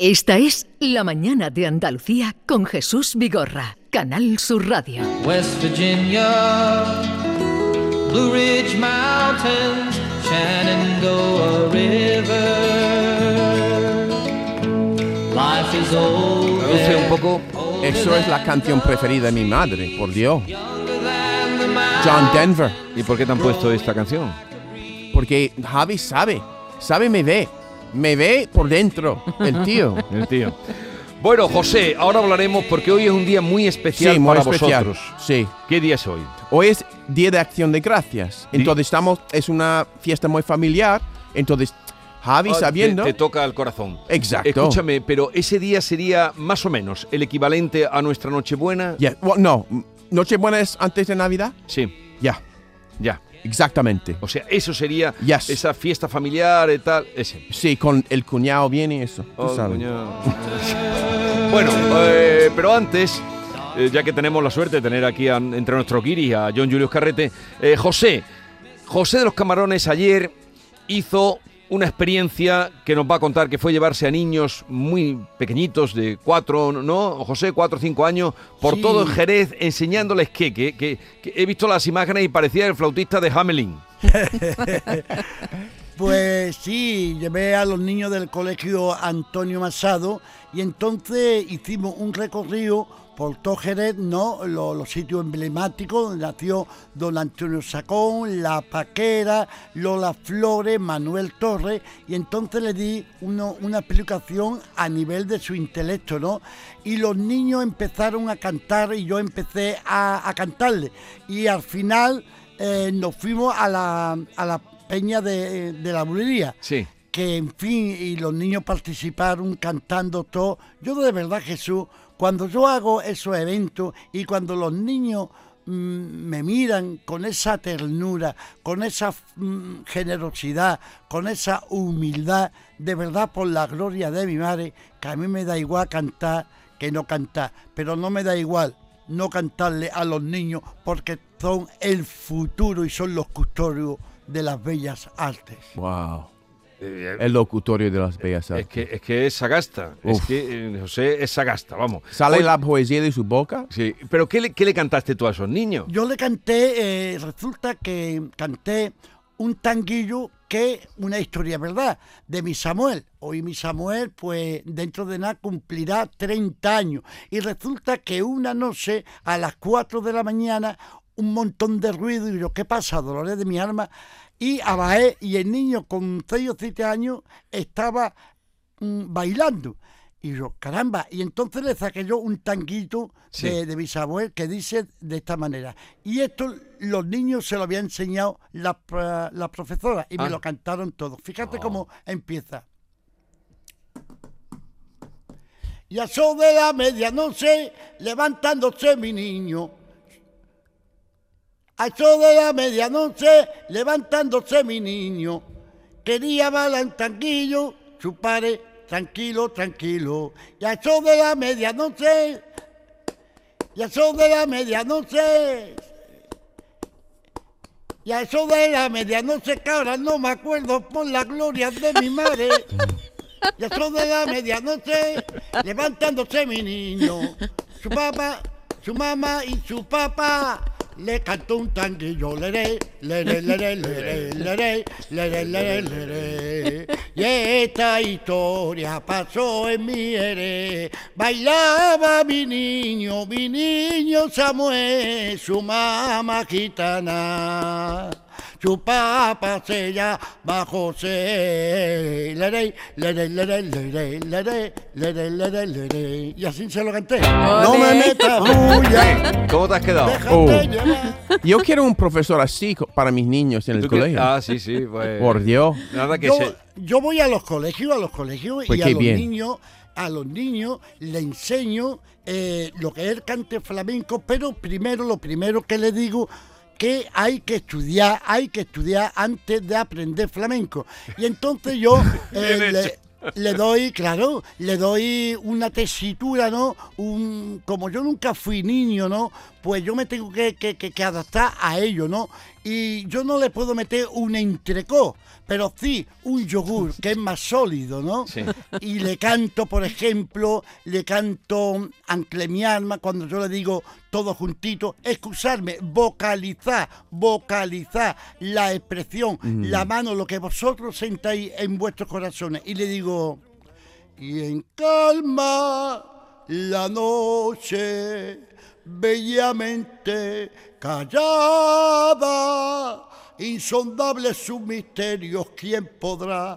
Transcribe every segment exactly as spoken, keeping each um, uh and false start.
Esta es La Mañana de Andalucía con Jesús Vigorra, Canal Sur Radio. West Virginia, Blue Ridge Mountains, Shenandoah River. Life is over. Traduce un poco. Eso es la canción preferida de mi madre, por Dios. John Denver. ¿Y por qué te han puesto esta canción? Porque Javi sabe, sabe me ve, me ve por dentro, el tío. El tío. Bueno, José, ahora hablaremos porque hoy es un día muy especial sí, muy para especial. vosotros. Sí. ¿Qué día es hoy? Hoy es Día de Acción de Gracias. Entonces estamos, es una fiesta muy familiar. Entonces, Javi Ah, sabiendo... Te, te toca el corazón. Exacto. Escúchame, pero ese día sería más o menos el equivalente a nuestra Nochebuena. Yeah. Well, no, Nochebuena es antes de Navidad. Sí. Ya. Ya. Exactamente. O sea, eso sería Yes. esa fiesta familiar y tal, ese. Sí, con el cuñado viene eso. tú Oh, sabes. cuñado. Bueno, eh, pero antes, eh, ya que tenemos la suerte de tener aquí a, entre nuestros guiris a John Julius Carrete, eh, José, José de los Camarones ayer hizo una experiencia que nos va a contar, que fue llevarse a niños muy pequeñitos de cuatro, ¿no? José, cuatro o cinco años, por Sí. todo el Jerez, enseñándoles que, que, que, que he visto las imágenes y parecía el flautista de Hamelin. Pues sí, llevé a los niños del colegio Antonio Masado y entonces hicimos un recorrido por todo Jerez, ¿no? Los, los sitios emblemáticos donde nació don Antonio Sacón, La Paquera, Lola Flores, Manuel Torres, y entonces le di uno, una explicación a nivel de su intelecto, ¿no? Y los niños empezaron a cantar y yo empecé a, a cantarle. Y al final eh, nos fuimos a la, a la peña de, de la bulería. Sí. Que en fin, y los niños participaron cantando todo. Yo de verdad, Jesús, cuando yo hago esos eventos y cuando los niños mmm, me miran con esa ternura, con esa mmm, generosidad, con esa humildad, de verdad por la gloria de mi madre, que a mí me da igual cantar que no cantar, pero no me da igual no cantarle a los niños porque son el futuro y son los custodios de las bellas artes. Wow. El locutorio de las bellas artes. Es que es, que es sagasta, Uf. es que eh, José es sagasta, vamos. ¿Sale Oye, la poesía de su boca? Sí, pero ¿qué le, qué le cantaste tú a esos niños? Yo le canté, eh, resulta que canté un tanguillo que una historia, ¿verdad?, de mi Samuel. Hoy mi Samuel, pues dentro de nada cumplirá treinta años. Y resulta que una noche, a las cuatro de la mañana, un montón de ruido, y yo, ¿qué pasa, dolores de mi alma? Y abajé, y el niño con seis o siete años estaba mmm, bailando. Y yo, caramba, y entonces le saqué yo un tanguito Sí. de, de Bisabuel que dice de esta manera. Y esto los niños se lo había enseñado la, la profesora y Ah. me lo cantaron todos. Fíjate Oh. cómo empieza. Y a eso de la medianoche, levantándose mi niño. A eso de la medianoche, levantándose mi niño. Quería bailar un tanguillo, su padre, tranquilo, tranquilo. Y a eso de la medianoche, y a eso de la medianoche, y a eso de la medianoche, que ahora no me acuerdo por la gloria de mi madre. Y a eso de la medianoche, levantándose mi niño, su papá, su mamá y su papá le cantó un tanguillo, leré, leré, leré, leré, leré, leré, leré, leré. Y esta historia pasó en mi Jerez. Bailaba mi niño, mi niño Samuel, su mamá gitana. Su papá se llama José. Leré, leré, leré, leré, leré, leré, leré, leré. Y así se lo canté. No me metas bulla. ¿Cómo te has quedado? Déjate Oh. llevar. Yo quiero un profesor así co- para mis niños en el ¿Tú qué- colegio. Ah, sí, sí. Pues, Por Dios. Nada que Yo, se... yo voy a los colegios, a los colegios Pues y a qué los bien. niños, a los niños le enseño eh, lo que es el cante flamenco, pero primero, lo primero que le digo, que hay que estudiar, hay que estudiar antes de aprender flamenco. Y entonces yo eh, Bien le, hecho. le doy, claro, le doy una tesitura, ¿no? Un, como yo nunca fui niño, ¿no? Pues yo me tengo que, que, que, que adaptar a ello, ¿no? Y yo no le puedo meter un entrecot, pero sí un yogur, que es más sólido, ¿no? Sí. Y le canto, por ejemplo, le canto Ancle mi alma, cuando yo le digo todo juntito, excusarme, vocalizar, vocalizar la expresión, mm. la mano, lo que vosotros sentáis en vuestros corazones. Y le digo, y en calma la noche, bellamente callada, insondables sus misterios, ¿quién podrá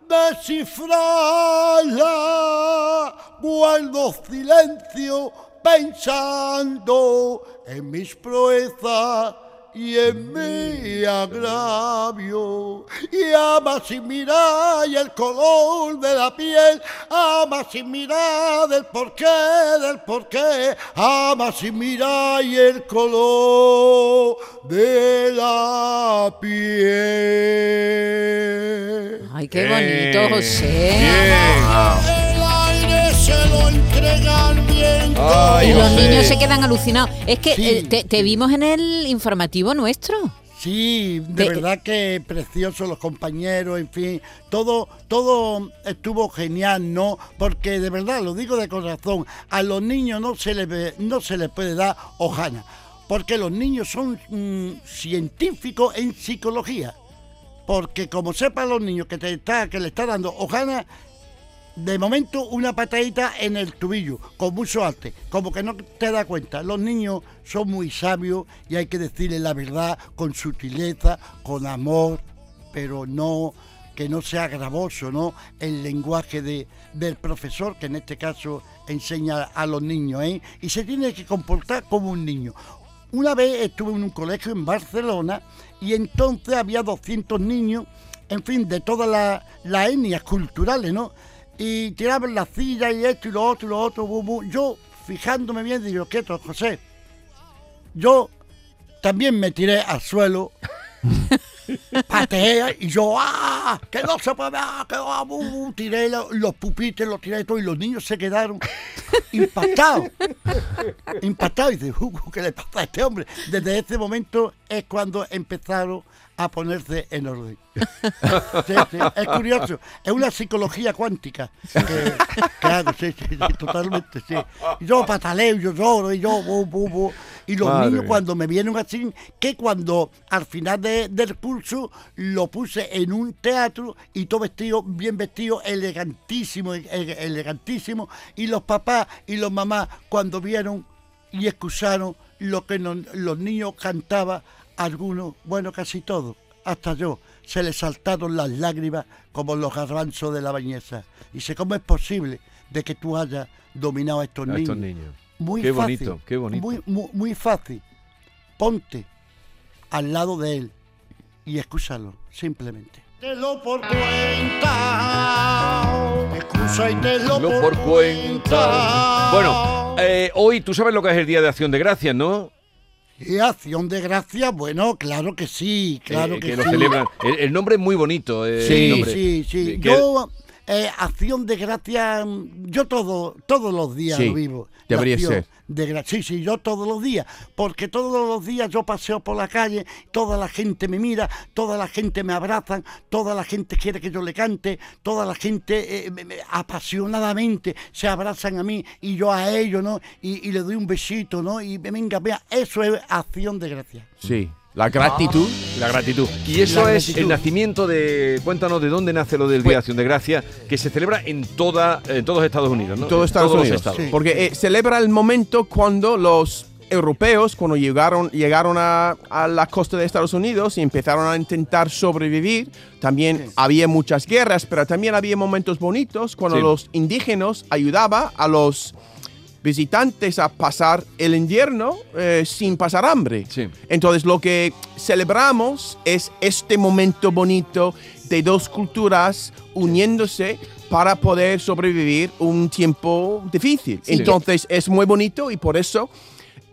descifrarla? Guardo silencio pensando en mis proezas y en mi agravio, y ama sin mirar el color de la piel, ama sin mirar el porqué del porqué, ama sin mirar el color de la piel. Ay, qué bonito, José. Bien. El aire se lo entrega al viento. Ay, Y los José. niños se quedan alucinados. Es que Sí. eh, te, te vimos en el informativo nuestro. Sí, de Te- verdad que preciosos los compañeros, en fin, todo, todo estuvo genial, ¿no? Porque de verdad, lo digo de corazón, a los niños no se les, ve- no se les puede dar hojana, porque los niños son mm, científicos en psicología. Porque como sepan los niños que te está, que le está dando hojana, de momento una patadita en el tubillo, con mucho arte, como que no te das cuenta. Los niños son muy sabios y hay que decirles la verdad con sutileza, con amor, pero no que no sea gravoso, ¿no? El lenguaje de, del profesor, que en este caso enseña a los niños, ¿eh? Y se tiene que comportar como un niño. Una vez estuve en un colegio en Barcelona y entonces había doscientos niños, en fin, de todas las las etnias culturales, ¿no? Y tiraban la silla y esto y lo otro y lo otro. Bu, bu. Yo, fijándome bien, digo, quieto, José. Yo también me tiré al suelo, pateé y yo, ¡ah! ¡Que no se puede! ¡Ah! ¡Que va! Bu, bu. Tiré lo- los pupitres, los tiré todo y los niños se quedaron impactados. Impactados. Y dice, uh, ¿qué le pasa a este hombre? Desde ese momento es cuando empezaron a ponerse en orden. Sí, sí, es curioso, es una psicología cuántica. Que, claro, sí, sí, sí, totalmente, sí. Yo pataleo, yo lloro, y yo, bu, bu, bu. Y los Madre niños mía. cuando me vieron así, que cuando al final de- del curso lo puse en un teatro y todo vestido, bien vestido, elegantísimo, e- e- elegantísimo, y los papás y los mamás cuando vieron y escucharon lo que no- los niños cantaban, algunos, bueno, casi todos, hasta yo, se les saltaron las lágrimas como los garbanzos de la bañeza. Y sé cómo es posible de que tú hayas dominado a estos A niños. estos niños. Muy Qué fácil, bonito, qué bonito. Muy, muy, muy fácil. Ponte al lado de él y escúchalo, simplemente. Tenlo por cuenta, escucha y tenlo Lo por cuenta. Bueno, eh, hoy tú sabes lo que es el Día de Acción de Gracias, ¿no? Y acción de gracias, bueno, claro que sí, claro Eh, que, lo sí. celebran. El, el nombre es muy bonito. eh, el Sí, nombre. sí, sí. Eh, que- Yo, eh, acción de gracias, yo todo, todos los días Sí, lo vivo. La debería acción ser. De gra- sí, sí, yo todos los días, porque todos los días yo paseo por la calle, toda la gente me mira, toda la gente me abraza, toda la gente quiere que yo le cante, toda la gente eh, me- me- apasionadamente se abrazan a mí y yo a ellos, ¿no? Y, y le doy un besito, ¿no? Y venga, vea, eso es acción de gracias. Sí. La gratitud. La gratitud. Y eso La es gratitud. el nacimiento de... Cuéntanos de dónde nace lo del Día de Acción de Gracias, que se celebra en toda en todos Estados Unidos, ¿no? Todos En Estados los Unidos. estados. Sí. Porque eh, celebra el momento cuando los europeos, cuando llegaron, llegaron a, a la costa de Estados Unidos y empezaron a intentar sobrevivir, también Sí. había muchas guerras, pero también había momentos bonitos cuando Sí. los indígenas ayudaban a los visitantes a pasar el invierno eh, sin pasar hambre. Sí. Entonces lo que celebramos es este momento bonito de dos culturas uniéndose para poder sobrevivir un tiempo difícil. Sí. Entonces es muy bonito y por eso es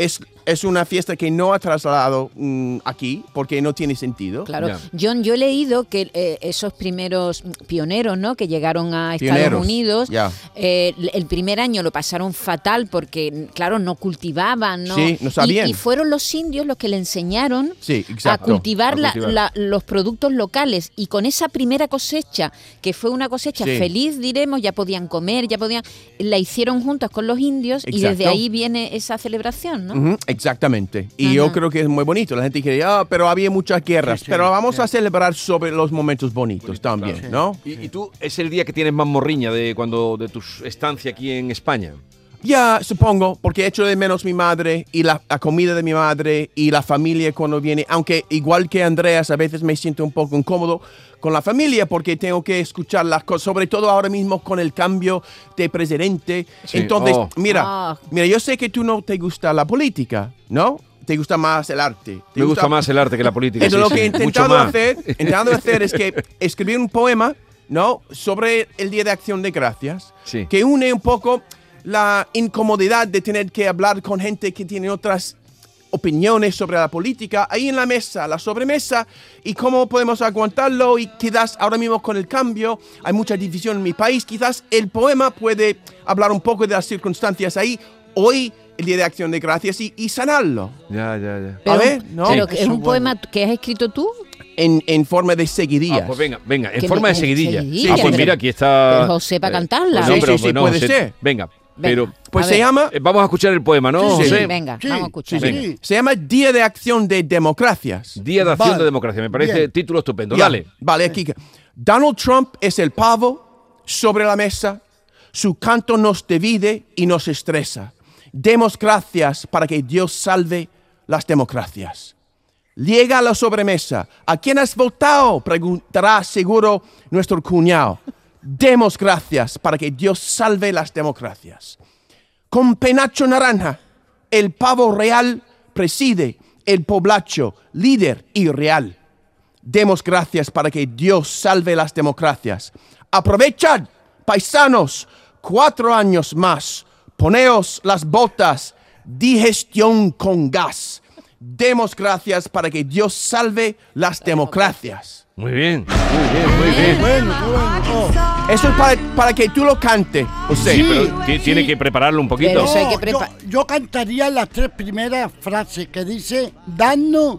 es una fiesta que no ha trasladado mm, aquí porque no tiene sentido. Claro. Ya. John, yo he leído que eh, esos primeros pioneros, ¿no?, que llegaron a Estados Pioneros, Unidos, ya. eh, el primer año lo pasaron fatal porque, claro, no cultivaban, ¿no? Sí, no y, sabían. y fueron los indios los que le enseñaron Sí, a exacto. cultivar, A la- cultivar. la- los productos locales. Y con esa primera cosecha, que fue una cosecha Sí. feliz, diremos, ya podían comer, ya podían... La hicieron juntos con los indios y Exacto. desde ahí viene esa celebración, ¿no? Ujú, exactamente. Y Ajá. yo creo que es muy bonito. La gente quiere, ah, pero había muchas guerras. Sí, sí, pero vamos sí. a celebrar sobre los momentos bonitos también, claro. ¿no? ¿Y, y tú es el día que tienes más morriña de cuando de tu estancia aquí en España? Ya, supongo, porque echo de menos mi madre y la, la comida de mi madre y la familia cuando viene. Aunque igual que Andreas, a veces me siento un poco incómodo con la familia porque tengo que escuchar las cosas, sobre todo ahora mismo con el cambio de presidente. Sí. Entonces, Oh. mira, Ah. mira, yo sé que tú no te gusta la política, ¿no? Te gusta más el arte. Te Me gusta más el arte que la política. Entonces, sí, lo que he sí, mucho intentado más. hacer, intentando hacer es que escribir un poema, ¿no?, sobre el Día de Acción de Gracias, Sí. que une un poco la incomodidad de tener que hablar con gente que tiene otras opiniones sobre la política ahí en la mesa, la sobremesa, y cómo podemos aguantarlo. Y quizás ahora mismo con el cambio hay mucha división en mi país, quizás el poema puede hablar un poco de las circunstancias ahí hoy, el Día de Acción de Gracias, y, y sanarlo Ya, ya, ya. Pero, a ver, ¿no? pero Sí, que es eso un es poema que has escrito tú. en, en forma de seguidillas. Ah, pues venga, venga, en Que forma de me- seguidilla. seguidilla, ah, pues pero- mira, aquí está. pero José pa' eh, cantarla. pues no, Sí, pero, sí, sí, pues no, puede José- ser. Venga, Venga. pero. Pues A se ver. llama, eh, vamos a escuchar el poema, ¿no, Sí, sí. José? Venga, Sí, vamos a escuchar. sí, Venga. sí. se llama Día de Acción de Democracias. Día de Acción Vale. de Democracia. Me parece Bien. título estupendo. Ya, Dale. Vale, aquí. Donald Trump es el pavo sobre la mesa. Su canto nos divide y nos estresa. Demos gracias para que Dios salve las democracias. Llega a la sobremesa. ¿A quién has votado?, preguntará seguro nuestro cuñado. Demos gracias para que Dios salve las democracias. Con penacho naranja, el pavo real preside el poblacho, líder y real. Demos gracias para que Dios salve las democracias. Aprovechad, paisanos, cuatro años más. Poneos las botas, digestión con gas. Demos gracias para que Dios salve las democracias. Muy bien, muy bien, muy bien. Bueno, qué bueno. Oh. Eso es para, para que tú lo cantes, José. Sí, pero ti- sí. tiene que prepararlo un poquito. Pero eso hay que No, yo, prepa- yo cantaría las tres primeras frases que dice, danos.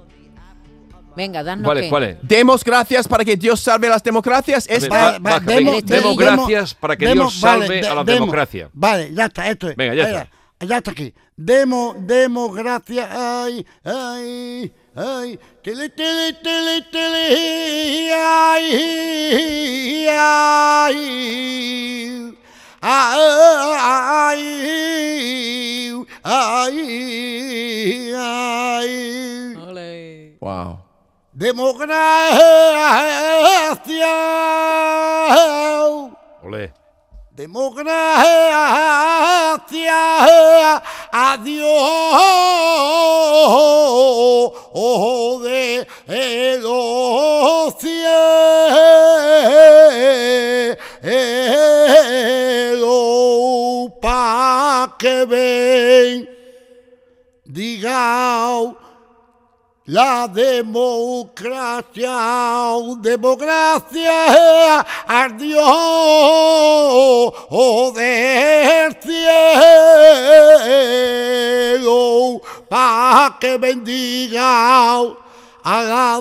Venga, danos ¿Cuál es? qué. ¿Cuál es? Demos gracias para que Dios salve las democracias. A Es ver, para- va- Va- baja, va, venga. demos- Demos demos- gracias para que demos- Dios vale, salve de- a la demos. democracia. Vale, ya está, esto es. Venga, ya Venga, está. Ya está aquí. Demos, demos gracias. Ay, ay, ay. Tele, tele, tele, tele. Ay, ay. Ay, ay, ay. Wow. Democracia. Olé. Democracia, adiós, ojo de los cielos, pa' que ven, diga la democracia, democracia, adiós, oh del cielo, pa' que bendiga a la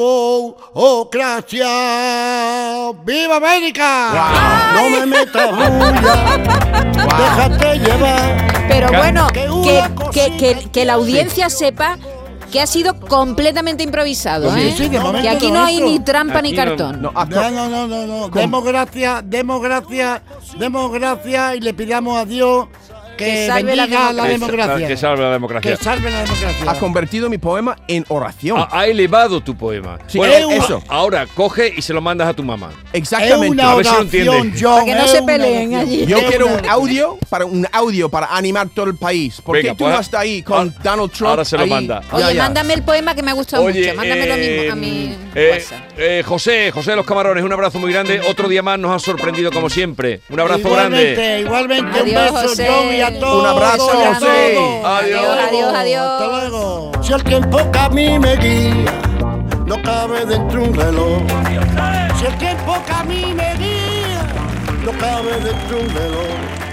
democracia. ¡Viva América! No me metas bulla, déjate llevar. Pero bueno, Que que, una que, cosita que, que la audiencia sepa que ha sido completamente improvisado, Sí, ¿eh? sí, de momento que aquí lo no hay nuestro. ni trampa ni Aquí no- cartón. No, ah, No, no, no, no, no. Demos gracias, demos gracias, demos gracias y le pidamos a Dios que, Que salve la bendiga la Que, democracia. que salve la democracia. Que salve la democracia. ha convertido mi poema en oración. Ha, ha elevado tu poema. Sí, Bueno, eh, a- eso. Ahora coge y se lo mandas a tu mamá. Es Exactamente. una A ver si lo oración, entiende. John. Para que no es se una peleen oración. allí. Yo Es quiero una un audio para un audio para animar todo el país. ¿Por Venga, qué tú pues, no estás ahí con ahora- Donald Trump? ahora se lo ahí? manda. Ya, Oye, ya. mándame el poema que me ha gustado Oye, mucho. Mándamelo a mi, eh, a mi eh, WhatsApp. eh, José, José de los Camarones, un abrazo muy grande. Otro día más nos ha sorprendido como siempre. Un abrazo Igualmente, grande. igualmente, Adiós, un beso, José. John, y a todos. Un abrazo, y a José. todos. Adiós. Adiós, adiós. Hasta luego. Si el tiempo que a mí me guía no cabe dentro de un reloj. Si el tiempo que a mí me guía no cabe dentro de un reloj.